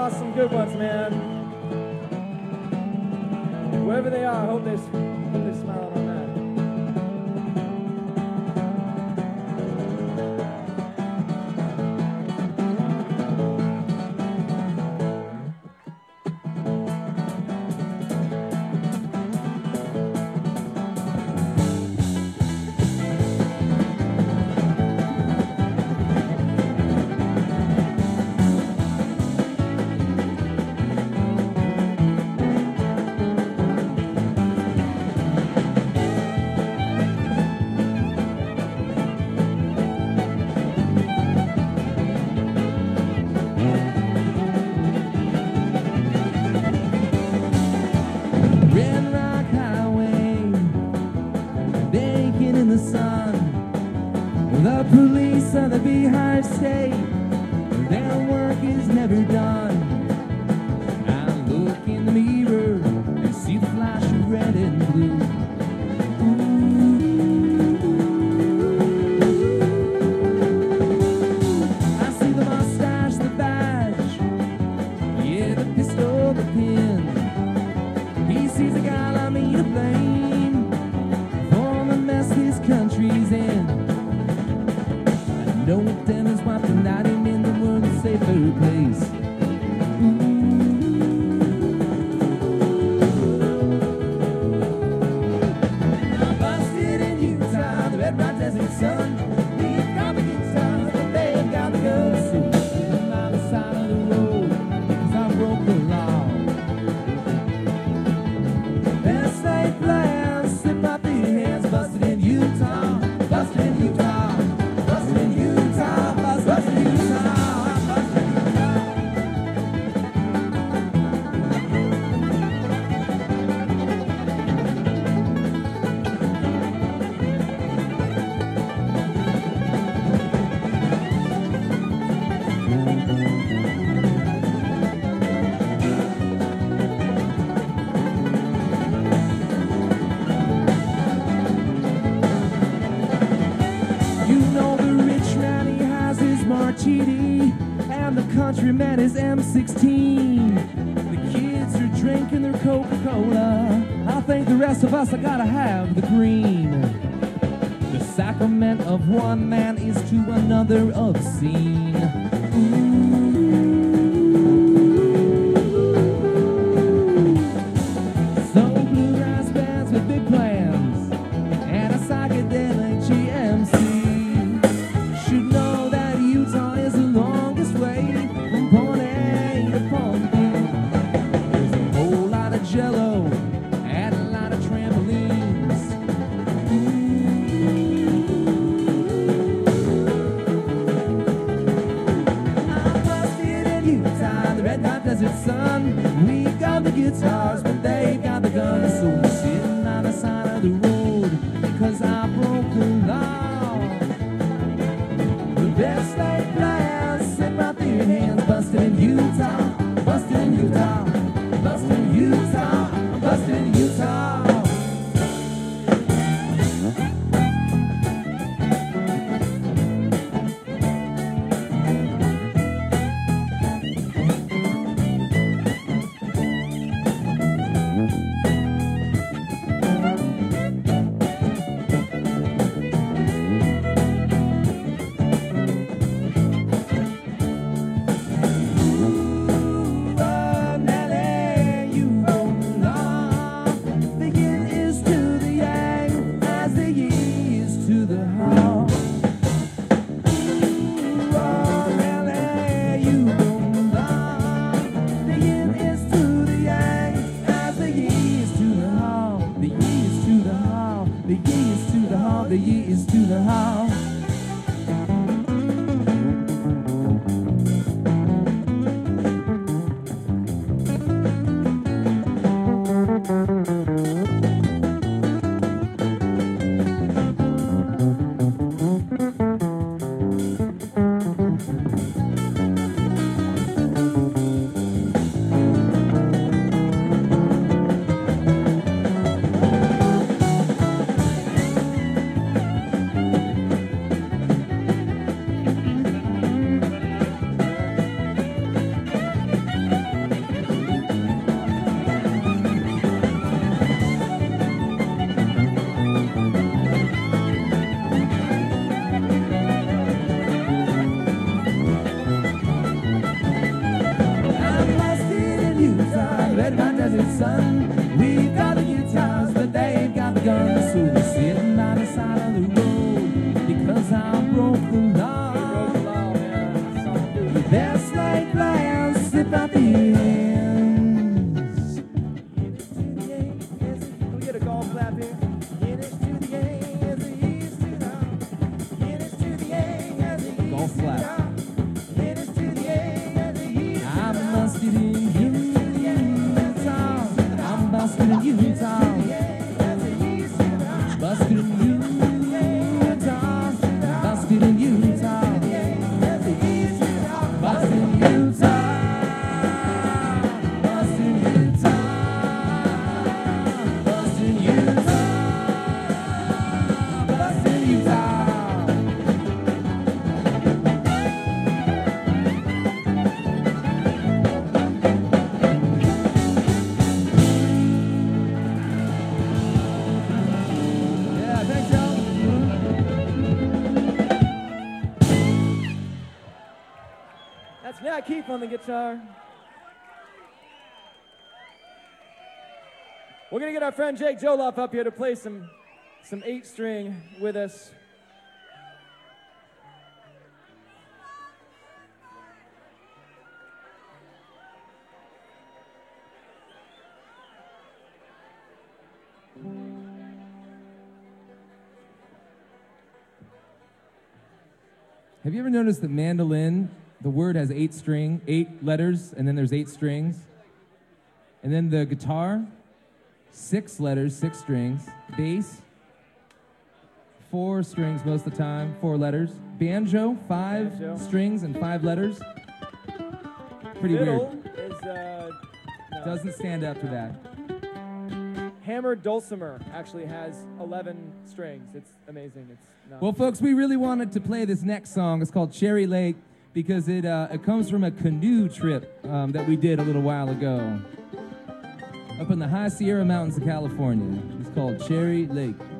lost some good ones, man. Wherever they are, I hope they're smiling on that. And the countryman is M16. The kids are drinking their Coca-Cola. I think the rest of us, I gotta have the green. The sacrament of one man is to another obscene. So bluegrass bands with big plans and a psychedelic GMC should know that Utah is the longest way from point A to point B. There's a whole lot of jello and a lot of trampolines. I'm busted in Utah, the red hot desert sun. We've got the guitars, but they've got the guns. So we're sitting on the side of the road because I broke the law. The best laid plans slip out through your hands. Busted in Utah, busted in Utah, busted in Utah, busted in Utah. all flat. I'm busted in Utah. I'm busted in Utah. Busted in Utah. Busted in Utah. Busted in Utah. Busted in Utah. Busted in Utah. Busted in Utah. Yeah, thanks, y'all. That's Nat Keefe on the guitar. We're gonna get our friend Jake Joloff up here to play some 8-string with us. Have you ever noticed that mandolin, the word has 8 letters, and then there's 8 strings? And then the guitar, 6 letters, 6 strings. Bass, 4 strings most of the time, 4 letters. Banjo, 5 Banjo. strings and 5 letters. Pretty Fiddle weird. is no. Doesn't stand up to that. Hammered dulcimer actually has 11 strings. It's amazing. It's not. Well, folks, we really wanted to play this next song. It's called Cherry Lake because it comes from a canoe trip that we did a little while ago up in the high Sierra Mountains of California. It's called Cherry Lake.